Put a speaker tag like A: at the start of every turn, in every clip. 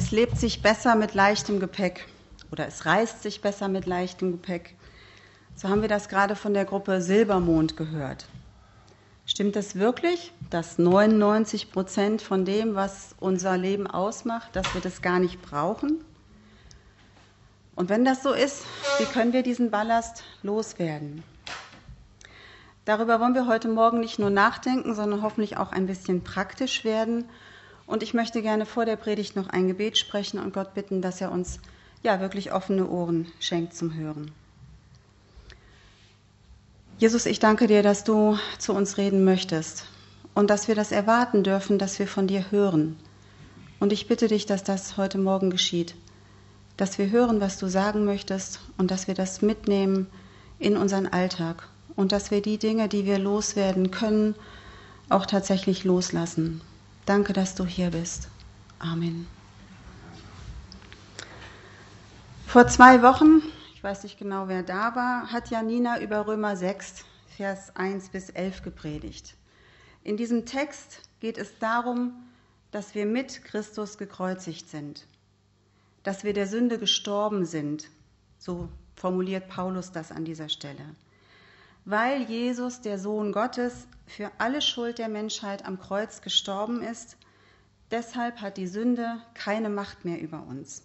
A: Es lebt sich besser mit leichtem Gepäck oder es reist sich besser mit leichtem Gepäck. So haben wir das gerade von der Gruppe Silbermond gehört. Stimmt es wirklich, dass 99% von dem, was unser Leben ausmacht, dass wir das gar nicht brauchen? Und wenn das so ist, wie können wir diesen Ballast loswerden? Darüber wollen wir heute Morgen nicht nur nachdenken, sondern hoffentlich auch ein bisschen praktisch werden. Und ich möchte gerne vor der Predigt noch ein Gebet sprechen und Gott bitten, dass er uns wirklich offene Ohren schenkt zum Hören. Jesus, ich danke dir, dass du zu uns reden möchtest und dass wir das erwarten dürfen, dass wir von dir hören. Und ich bitte dich, dass das heute Morgen geschieht, dass wir hören, was du sagen möchtest und dass wir das mitnehmen in unseren Alltag und dass wir die Dinge, die wir loswerden können, auch tatsächlich loslassen. Danke, dass du hier bist. Amen. Vor 2 Wochen, ich weiß nicht genau, wer da war, hat Janina über Römer 6, Vers 1 bis 11 gepredigt. In diesem Text geht es darum, dass wir mit Christus gekreuzigt sind, dass wir der Sünde gestorben sind, so formuliert Paulus das an dieser Stelle. Weil Jesus, der Sohn Gottes, für alle Schuld der Menschheit am Kreuz gestorben ist, deshalb hat die Sünde keine Macht mehr über uns.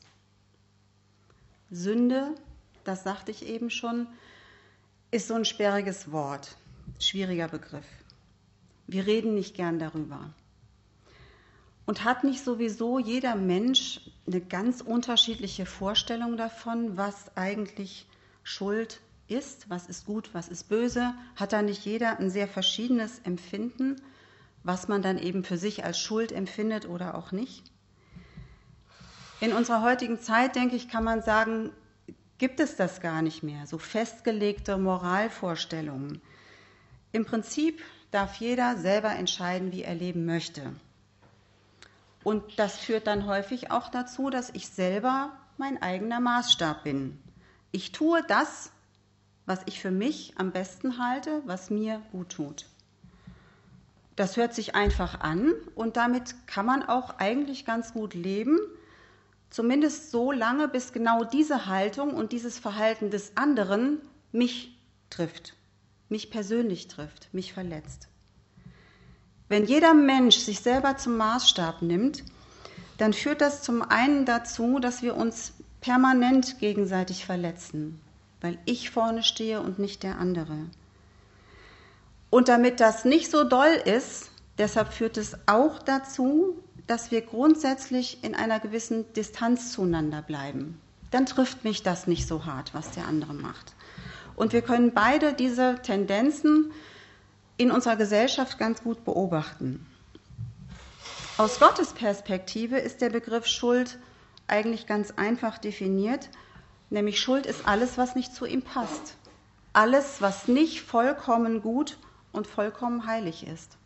A: Sünde, das sagte ich eben schon, ist so ein sperriges Wort, schwieriger Begriff. Wir reden nicht gern darüber. Und hat nicht sowieso jeder Mensch eine ganz unterschiedliche Vorstellung davon, was eigentlich Schuld ist, was ist gut, was ist böse? Hat da nicht jeder ein sehr verschiedenes Empfinden, was man dann eben für sich als Schuld empfindet oder auch nicht? In unserer heutigen Zeit, denke ich, kann man sagen, gibt es das gar nicht mehr, so festgelegte Moralvorstellungen. Im Prinzip darf jeder selber entscheiden, wie er leben möchte. Und das führt dann häufig auch dazu, dass ich selber mein eigener Maßstab bin. Ich tue das, was ich für mich am besten halte, was mir gut tut. Das hört sich einfach an und damit kann man auch eigentlich ganz gut leben, zumindest so lange, bis genau diese Haltung und dieses Verhalten des anderen mich trifft, mich persönlich trifft, mich verletzt. Wenn jeder Mensch sich selber zum Maßstab nimmt, dann führt das zum einen dazu, dass wir uns permanent gegenseitig verletzen, weil ich vorne stehe und nicht der andere. Und damit das nicht so doll ist, deshalb führt es auch dazu, dass wir grundsätzlich in einer gewissen Distanz zueinander bleiben. Dann trifft mich das nicht so hart, was der andere macht. Und wir können beide diese Tendenzen in unserer Gesellschaft ganz gut beobachten. Aus Gottes Perspektive ist der Begriff Schuld eigentlich ganz einfach definiert. Nämlich Schuld ist alles, was nicht zu ihm passt. Alles, was nicht vollkommen gut und vollkommen heilig ist.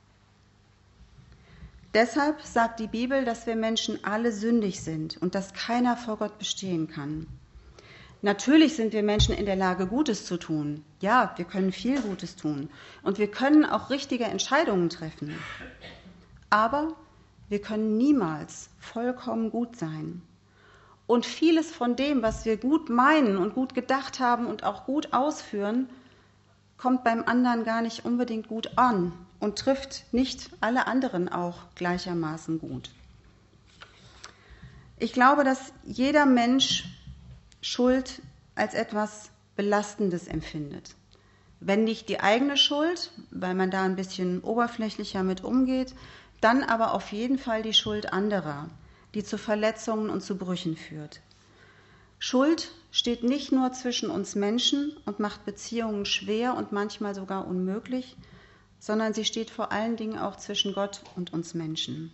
A: Deshalb sagt die Bibel, dass wir Menschen alle sündig sind und dass keiner vor Gott bestehen kann. Natürlich sind wir Menschen in der Lage, Gutes zu tun. Ja, wir können viel Gutes tun und wir können auch richtige Entscheidungen treffen. Aber wir können niemals vollkommen gut sein. Und vieles von dem, was wir gut meinen und gut gedacht haben und auch gut ausführen, kommt beim anderen gar nicht unbedingt gut an und trifft nicht alle anderen auch gleichermaßen gut. Ich glaube, dass jeder Mensch Schuld als etwas Belastendes empfindet. Wenn nicht die eigene Schuld, weil man da ein bisschen oberflächlicher mit umgeht, dann aber auf jeden Fall die Schuld anderer, die zu Verletzungen und zu Brüchen führt. Schuld steht nicht nur zwischen uns Menschen und macht Beziehungen schwer und manchmal sogar unmöglich, sondern sie steht vor allen Dingen auch zwischen Gott und uns Menschen.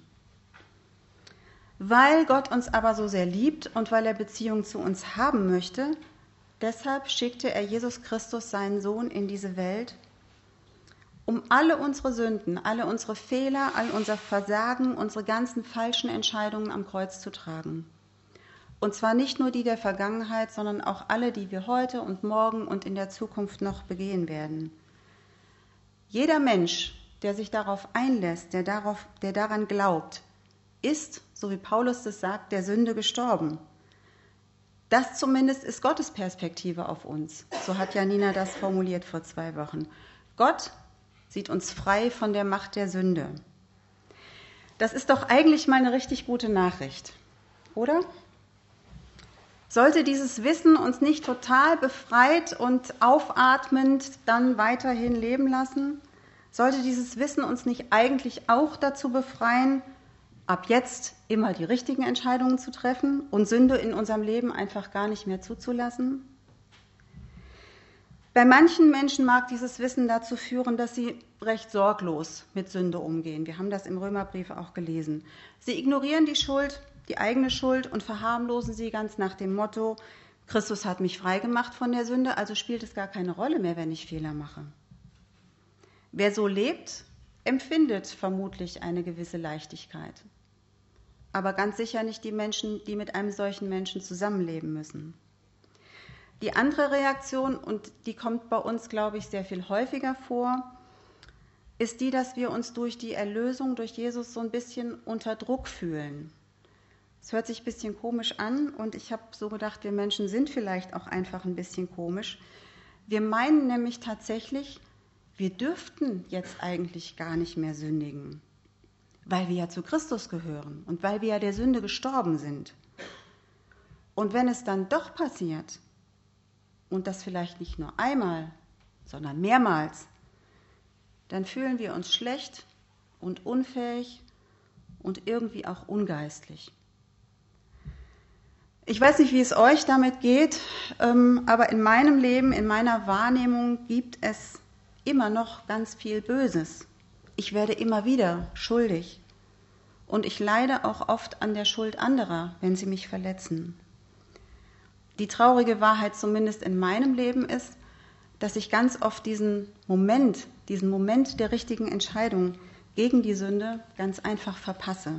A: Weil Gott uns aber so sehr liebt und weil er Beziehung zu uns haben möchte, deshalb schickte er Jesus Christus, seinen Sohn, in diese Welt, um alle unsere Sünden, alle unsere Fehler, all unser Versagen, unsere ganzen falschen Entscheidungen am Kreuz zu tragen. Und zwar nicht nur die der Vergangenheit, sondern auch alle, die wir heute und morgen und in der Zukunft noch begehen werden. Jeder Mensch, der sich darauf einlässt, der daran glaubt, ist, so wie Paulus das sagt, der Sünde gestorben. Das zumindest ist Gottes Perspektive auf uns. So hat Janina das formuliert vor 2 Wochen. Gott sieht uns frei von der Macht der Sünde. Das ist doch eigentlich mal eine richtig gute Nachricht, oder? Sollte dieses Wissen uns nicht total befreit und aufatmend dann weiterhin leben lassen? Sollte dieses Wissen uns nicht eigentlich auch dazu befreien, ab jetzt immer die richtigen Entscheidungen zu treffen und Sünde in unserem Leben einfach gar nicht mehr zuzulassen? Bei manchen Menschen mag dieses Wissen dazu führen, dass sie recht sorglos mit Sünde umgehen. Wir haben das im Römerbrief auch gelesen. Sie ignorieren die Schuld, die eigene Schuld und verharmlosen sie ganz nach dem Motto, Christus hat mich freigemacht von der Sünde, also spielt es gar keine Rolle mehr, wenn ich Fehler mache. Wer so lebt, empfindet vermutlich eine gewisse Leichtigkeit. Aber ganz sicher nicht die Menschen, die mit einem solchen Menschen zusammenleben müssen. Die andere Reaktion, und die kommt bei uns, glaube ich, sehr viel häufiger vor, ist die, dass wir uns durch die Erlösung durch Jesus so ein bisschen unter Druck fühlen. Es hört sich ein bisschen komisch an und ich habe so gedacht, wir Menschen sind vielleicht auch einfach ein bisschen komisch. Wir meinen nämlich tatsächlich, wir dürften jetzt eigentlich gar nicht mehr sündigen, weil wir ja zu Christus gehören und weil wir ja der Sünde gestorben sind. Und wenn es dann doch passiert, und das vielleicht nicht nur einmal, sondern mehrmals, dann fühlen wir uns schlecht und unfähig und irgendwie auch ungeistlich. Ich weiß nicht, wie es euch damit geht, aber in meinem Leben, in meiner Wahrnehmung gibt es immer noch ganz viel Böses. Ich werde immer wieder schuldig und ich leide auch oft an der Schuld anderer, wenn sie mich verletzen. Die traurige Wahrheit zumindest in meinem Leben ist, dass ich ganz oft diesen Moment der richtigen Entscheidung gegen die Sünde ganz einfach verpasse.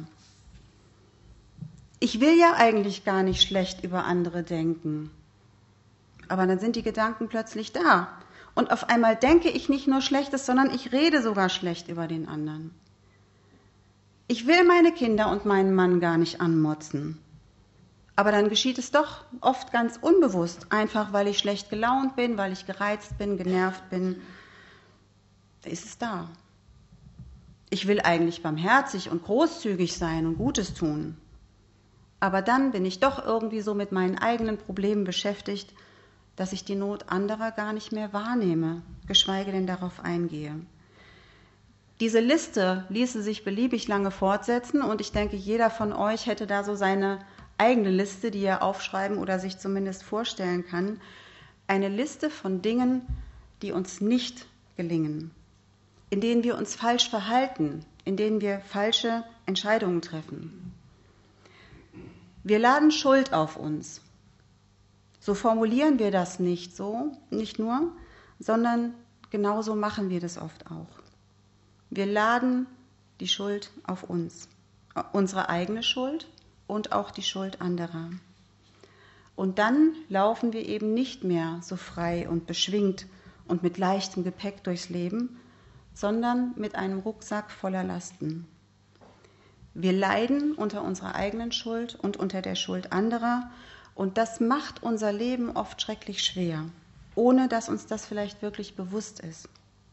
A: Ich will ja eigentlich gar nicht schlecht über andere denken, aber dann sind die Gedanken plötzlich da und auf einmal denke ich nicht nur Schlechtes, sondern ich rede sogar schlecht über den anderen. Ich will meine Kinder und meinen Mann gar nicht anmotzen. Aber dann geschieht es doch oft ganz unbewusst, einfach weil ich schlecht gelaunt bin, weil ich gereizt bin, genervt bin. Da ist es da. Ich will eigentlich barmherzig und großzügig sein und Gutes tun. Aber dann bin ich doch irgendwie so mit meinen eigenen Problemen beschäftigt, dass ich die Not anderer gar nicht mehr wahrnehme, geschweige denn darauf eingehe. Diese Liste ließe sich beliebig lange fortsetzen und ich denke, jeder von euch hätte da so seine eigene Liste, die er aufschreiben oder sich zumindest vorstellen kann. Eine Liste von Dingen, die uns nicht gelingen, in denen wir uns falsch verhalten, in denen wir falsche Entscheidungen treffen. Wir laden Schuld auf uns. So formulieren wir das nicht nur, sondern genauso machen wir das oft auch. Wir laden die Schuld auf uns, unsere eigene Schuld und auch die Schuld anderer. Und dann laufen wir eben nicht mehr so frei und beschwingt und mit leichtem Gepäck durchs Leben, sondern mit einem Rucksack voller Lasten. Wir leiden unter unserer eigenen Schuld und unter der Schuld anderer und das macht unser Leben oft schrecklich schwer, ohne dass uns das vielleicht wirklich bewusst ist.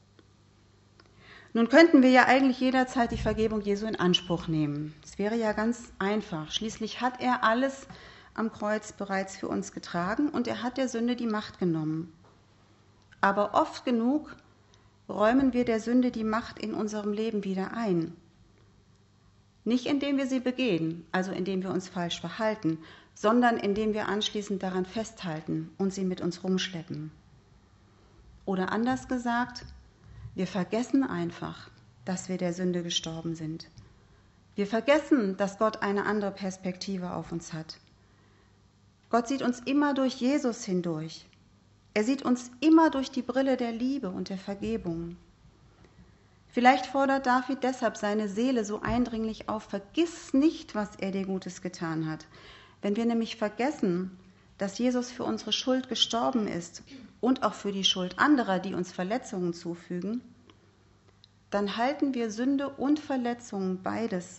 A: Nun könnten wir ja eigentlich jederzeit die Vergebung Jesu in Anspruch nehmen. Es wäre ja ganz einfach. Schließlich hat er alles am Kreuz bereits für uns getragen und er hat der Sünde die Macht genommen. Aber oft genug räumen wir der Sünde die Macht in unserem Leben wieder ein. Nicht indem wir sie begehen, also indem wir uns falsch verhalten, sondern indem wir anschließend daran festhalten und sie mit uns rumschleppen. Oder anders gesagt, wir vergessen einfach, dass wir der Sünde gestorben sind. Wir vergessen, dass Gott eine andere Perspektive auf uns hat. Gott sieht uns immer durch Jesus hindurch. Er sieht uns immer durch die Brille der Liebe und der Vergebung. Vielleicht fordert David deshalb seine Seele so eindringlich auf, vergiss nicht, was er dir Gutes getan hat. Wenn wir nämlich vergessen, dass Jesus für unsere Schuld gestorben ist und auch für die Schuld anderer, die uns Verletzungen zufügen, dann halten wir Sünde und Verletzungen beides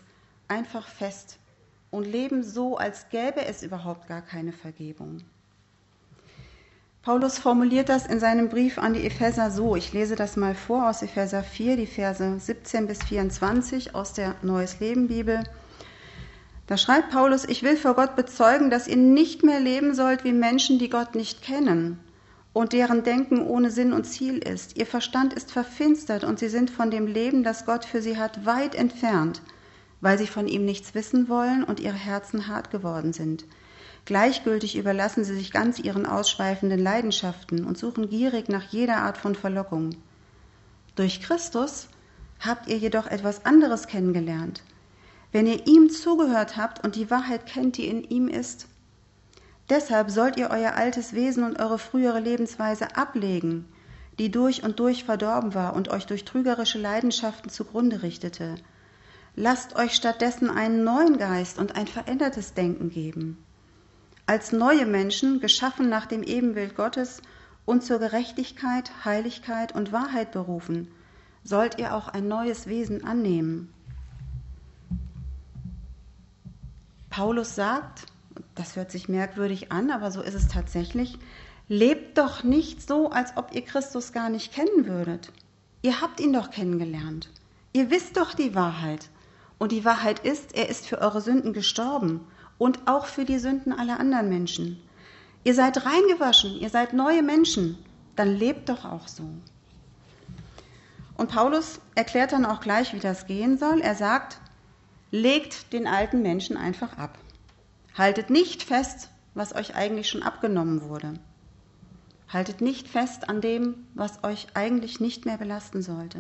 A: einfach fest und leben so, als gäbe es überhaupt gar keine Vergebung. Paulus formuliert das in seinem Brief an die Epheser so. Ich lese das mal vor aus Epheser 4, die Verse 17 bis 24 aus der Neues Leben Bibel. Da schreibt Paulus: Ich will vor Gott bezeugen, dass ihr nicht mehr leben sollt wie Menschen, die Gott nicht kennen und deren Denken ohne Sinn und Ziel ist. Ihr Verstand ist verfinstert und sie sind von dem Leben, das Gott für sie hat, weit entfernt, weil sie von ihm nichts wissen wollen und ihre Herzen hart geworden sind. Gleichgültig überlassen sie sich ganz ihren ausschweifenden Leidenschaften und suchen gierig nach jeder Art von Verlockung. Durch Christus habt ihr jedoch etwas anderes kennengelernt. Wenn ihr ihm zugehört habt und die Wahrheit kennt, die in ihm ist. Deshalb sollt ihr euer altes Wesen und eure frühere Lebensweise ablegen, die durch und durch verdorben war und euch durch trügerische Leidenschaften zugrunde richtete. Lasst euch stattdessen einen neuen Geist und ein verändertes Denken geben. Als neue Menschen, geschaffen nach dem Ebenbild Gottes und zur Gerechtigkeit, Heiligkeit und Wahrheit berufen, sollt ihr auch ein neues Wesen annehmen. Paulus sagt, das hört sich merkwürdig an, aber so ist es tatsächlich, lebt doch nicht so, als ob ihr Christus gar nicht kennen würdet. Ihr habt ihn doch kennengelernt. Ihr wisst doch die Wahrheit. Und die Wahrheit ist, er ist für eure Sünden gestorben. Und auch für die Sünden aller anderen Menschen. Ihr seid reingewaschen, ihr seid neue Menschen, dann lebt doch auch so. Und Paulus erklärt dann auch gleich, wie das gehen soll. Er sagt, legt den alten Menschen einfach ab. Haltet nicht fest, was euch eigentlich schon abgenommen wurde. Haltet nicht fest an dem, was euch eigentlich nicht mehr belasten sollte.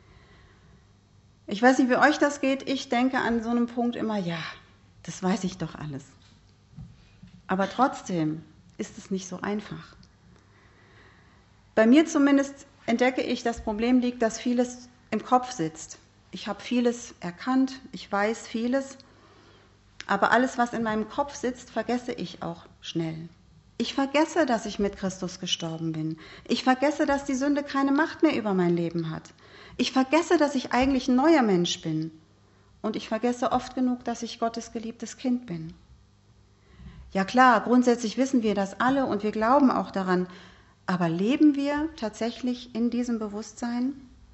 A: Ich weiß nicht, wie euch das geht. Ich denke an so einem Punkt immer, ja, das weiß ich doch alles. Aber trotzdem ist es nicht so einfach. Bei mir zumindest entdecke ich, das Problem liegt, dass vieles im Kopf sitzt. Ich habe vieles erkannt, ich weiß vieles, aber alles, was in meinem Kopf sitzt, vergesse ich auch schnell. Ich vergesse, dass ich mit Christus gestorben bin. Ich vergesse, dass die Sünde keine Macht mehr über mein Leben hat. Ich vergesse, dass ich eigentlich ein neuer Mensch bin. Und ich vergesse oft genug, dass ich Gottes geliebtes Kind bin. Ja klar, grundsätzlich wissen wir das alle und wir glauben auch daran. Aber leben wir tatsächlich in diesem Bewusstsein?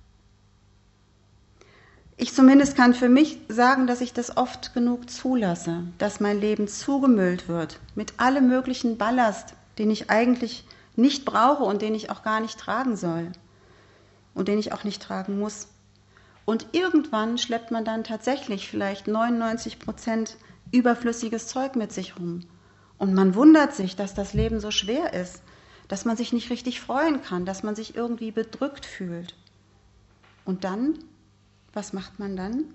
A: Ich zumindest kann für mich sagen, dass ich das oft genug zulasse, dass mein Leben zugemüllt wird mit allem möglichen Ballast, den ich eigentlich nicht brauche und den ich auch gar nicht tragen soll und den ich auch nicht tragen muss. Und irgendwann schleppt man dann tatsächlich vielleicht 99% überflüssiges Zeug mit sich rum. Und man wundert sich, dass das Leben so schwer ist, dass man sich nicht richtig freuen kann, dass man sich irgendwie bedrückt fühlt. Und dann, was macht man dann?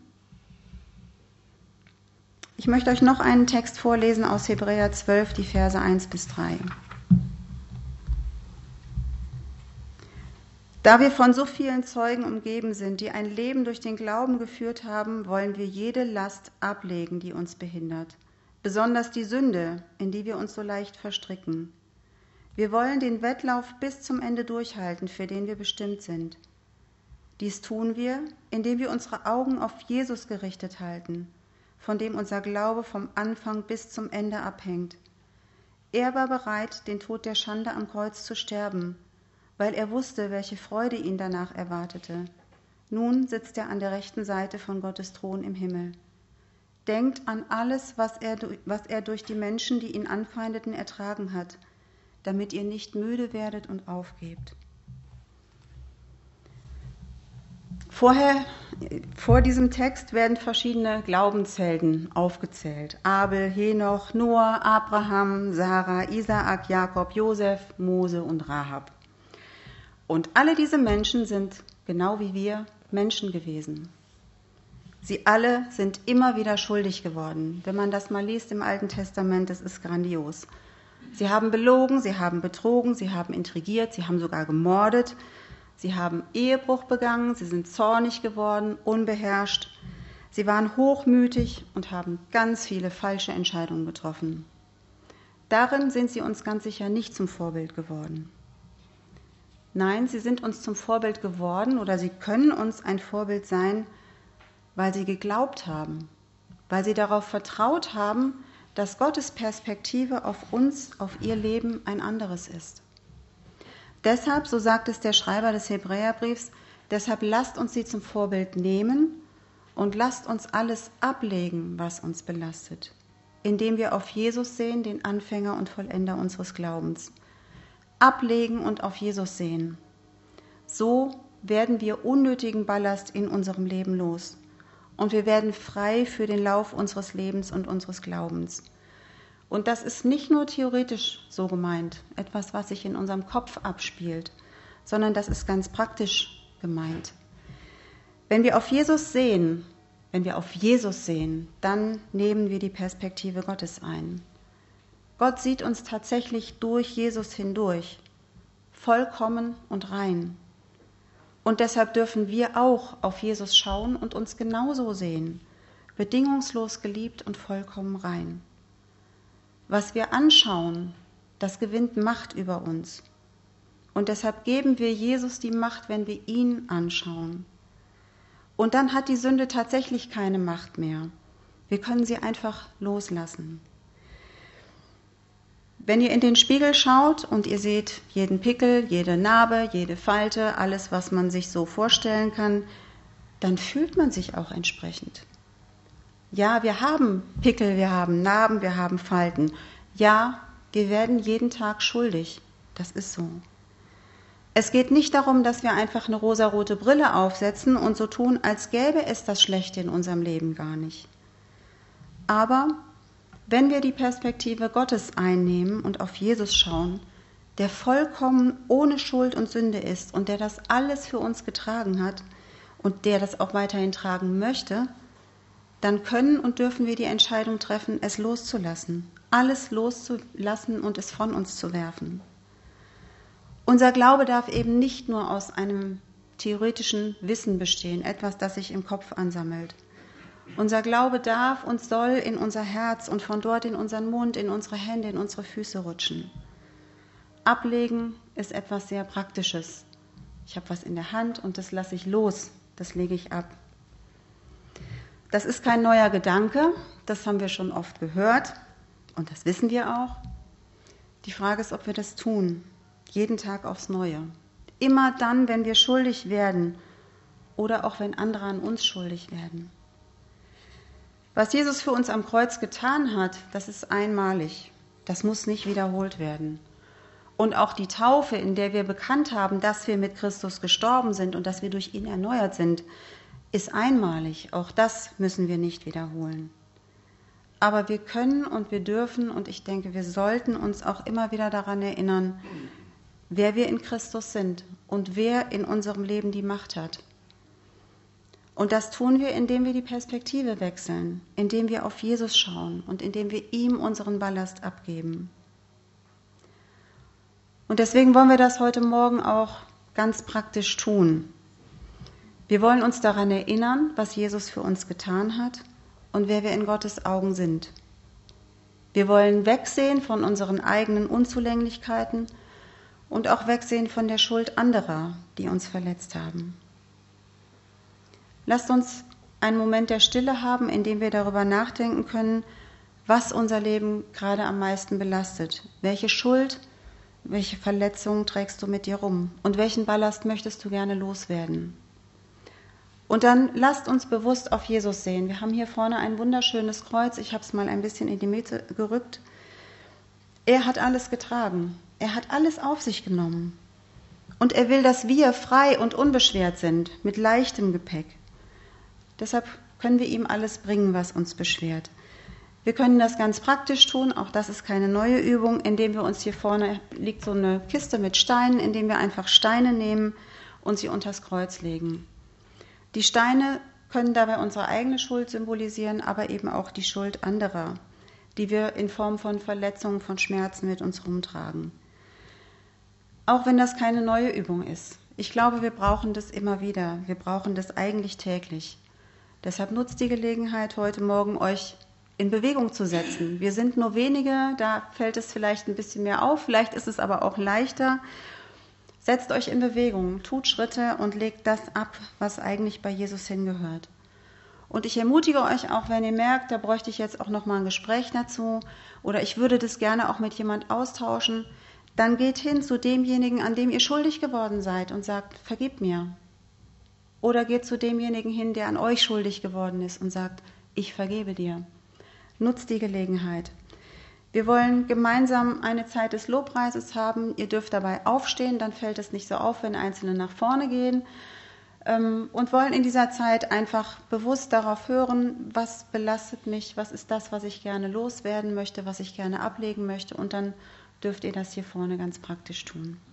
A: Ich möchte euch noch einen Text vorlesen aus Hebräer 12, die Verse 1 bis 3. Da wir von so vielen Zeugen umgeben sind, die ein Leben durch den Glauben geführt haben, wollen wir jede Last ablegen, die uns behindert, besonders die Sünde, in die wir uns so leicht verstricken. Wir wollen den Wettlauf bis zum Ende durchhalten, für den wir bestimmt sind. Dies tun wir, indem wir unsere Augen auf Jesus gerichtet halten, von dem unser Glaube vom Anfang bis zum Ende abhängt. Er war bereit, den Tod der Schande am Kreuz zu sterben, weil er wusste, welche Freude ihn danach erwartete. Nun sitzt er an der rechten Seite von Gottes Thron im Himmel. Denkt an alles, was er durch die Menschen, die ihn anfeindeten, ertragen hat, damit ihr nicht müde werdet und aufgebt. Vor diesem Text werden verschiedene Glaubenshelden aufgezählt. Abel, Henoch, Noah, Abraham, Sarah, Isaak, Jakob, Josef, Mose und Rahab. Und alle diese Menschen sind, genau wie wir, Menschen gewesen. Sie alle sind immer wieder schuldig geworden. Wenn man das mal liest im Alten Testament, das ist grandios. Sie haben belogen, sie haben betrogen, sie haben intrigiert, sie haben sogar gemordet, sie haben Ehebruch begangen, sie sind zornig geworden, unbeherrscht. Sie waren hochmütig und haben ganz viele falsche Entscheidungen getroffen. Darin sind sie uns ganz sicher nicht zum Vorbild geworden. Nein, sie sind uns zum Vorbild geworden oder sie können uns ein Vorbild sein, weil sie geglaubt haben. weil sie darauf vertraut haben, dass Gottes Perspektive auf uns, auf ihr Leben ein anderes ist. Deshalb, so sagt es der Schreiber des Hebräerbriefs, deshalb lasst uns sie zum Vorbild nehmen und lasst uns alles ablegen, was uns belastet, indem wir auf Jesus sehen, den Anfänger und Vollender unseres Glaubens. Ablegen und auf Jesus sehen. So werden wir unnötigen Ballast in unserem Leben los und wir werden frei für den Lauf unseres Lebens und unseres Glaubens. Und das ist nicht nur theoretisch so gemeint, etwas, was sich in unserem Kopf abspielt, sondern das ist ganz praktisch gemeint. Wenn wir auf Jesus sehen, dann nehmen wir die Perspektive Gottes ein. Gott sieht uns tatsächlich durch Jesus hindurch, vollkommen und rein. Und deshalb dürfen wir auch auf Jesus schauen und uns genauso sehen, bedingungslos geliebt und vollkommen rein. Was wir anschauen, das gewinnt Macht über uns. Und deshalb geben wir Jesus die Macht, wenn wir ihn anschauen. Und dann hat die Sünde tatsächlich keine Macht mehr. Wir können sie einfach loslassen. Wenn ihr in den Spiegel schaut und ihr seht jeden Pickel, jede Narbe, jede Falte, alles, was man sich so vorstellen kann, dann fühlt man sich auch entsprechend. Ja, wir haben Pickel, wir haben Narben, wir haben Falten. Ja, wir werden jeden Tag schuldig. Das ist so. Es geht nicht darum, dass wir einfach eine rosarote Brille aufsetzen und so tun, als gäbe es das Schlechte in unserem Leben gar nicht. Aber wenn wir die Perspektive Gottes einnehmen und auf Jesus schauen, der vollkommen ohne Schuld und Sünde ist und der das alles für uns getragen hat und der das auch weiterhin tragen möchte, dann können und dürfen wir die Entscheidung treffen, es loszulassen, alles loszulassen und es von uns zu werfen. Unser Glaube darf eben nicht nur aus einem theoretischen Wissen bestehen, etwas, das sich im Kopf ansammelt. Unser Glaube darf und soll in unser Herz und von dort in unseren Mund, in unsere Hände, in unsere Füße rutschen. Ablegen ist etwas sehr Praktisches. Ich habe was in der Hand und das lasse ich los, das lege ich ab. Das ist kein neuer Gedanke, das haben wir schon oft gehört und das wissen wir auch. Die Frage ist, ob wir das tun, jeden Tag aufs Neue. Immer dann, wenn wir schuldig werden oder auch wenn andere an uns schuldig werden. Was Jesus für uns am Kreuz getan hat, das ist einmalig. Das muss nicht wiederholt werden. Und auch die Taufe, in der wir bekannt haben, dass wir mit Christus gestorben sind und dass wir durch ihn erneuert sind, ist einmalig. Auch das müssen wir nicht wiederholen. Aber wir können und wir dürfen und ich denke, wir sollten uns auch immer wieder daran erinnern, wer wir in Christus sind und wer in unserem Leben die Macht hat. Und das tun wir, indem wir die Perspektive wechseln, indem wir auf Jesus schauen und indem wir ihm unseren Ballast abgeben. Und deswegen wollen wir das heute Morgen auch ganz praktisch tun. Wir wollen uns daran erinnern, was Jesus für uns getan hat und wer wir in Gottes Augen sind. Wir wollen wegsehen von unseren eigenen Unzulänglichkeiten und auch wegsehen von der Schuld anderer, die uns verletzt haben. Lasst uns einen Moment der Stille haben, in dem wir darüber nachdenken können, was unser Leben gerade am meisten belastet. Welche Schuld, welche Verletzungen trägst du mit dir rum? Und welchen Ballast möchtest du gerne loswerden? Und dann lasst uns bewusst auf Jesus sehen. Wir haben hier vorne ein wunderschönes Kreuz. Ich habe es mal ein bisschen in die Mitte gerückt. Er hat alles getragen. Er hat alles auf sich genommen. Und er will, dass wir frei und unbeschwert sind, mit leichtem Gepäck. Deshalb können wir ihm alles bringen, was uns beschwert. Wir können das ganz praktisch tun, auch das ist keine neue Übung, indem wir uns hier vorne liegt so eine Kiste mit Steinen, indem wir einfach Steine nehmen und sie unters Kreuz legen. Die Steine können dabei unsere eigene Schuld symbolisieren, aber eben auch die Schuld anderer, die wir in Form von Verletzungen, von Schmerzen mit uns rumtragen. Auch wenn das keine neue Übung ist. Ich glaube, wir brauchen das immer wieder. Wir brauchen das eigentlich täglich. Deshalb nutzt die Gelegenheit, heute Morgen euch in Bewegung zu setzen. Wir sind nur wenige, da fällt es vielleicht ein bisschen mehr auf, vielleicht ist es aber auch leichter. Setzt euch in Bewegung, tut Schritte und legt das ab, was eigentlich bei Jesus hingehört. Und ich ermutige euch auch, wenn ihr merkt, da bräuchte ich jetzt auch nochmal ein Gespräch dazu oder ich würde das gerne auch mit jemand austauschen, dann geht hin zu demjenigen, an dem ihr schuldig geworden seid und sagt, vergib mir. Oder geht zu demjenigen hin, der an euch schuldig geworden ist und sagt, ich vergebe dir. Nutzt die Gelegenheit. Wir wollen gemeinsam eine Zeit des Lobpreises haben. Ihr dürft dabei aufstehen, dann fällt es nicht so auf, wenn Einzelne nach vorne gehen. Und wollen in dieser Zeit einfach bewusst darauf hören, was belastet mich, was ist das, was ich gerne loswerden möchte, was ich gerne ablegen möchte. Und dann dürft ihr das hier vorne ganz praktisch tun.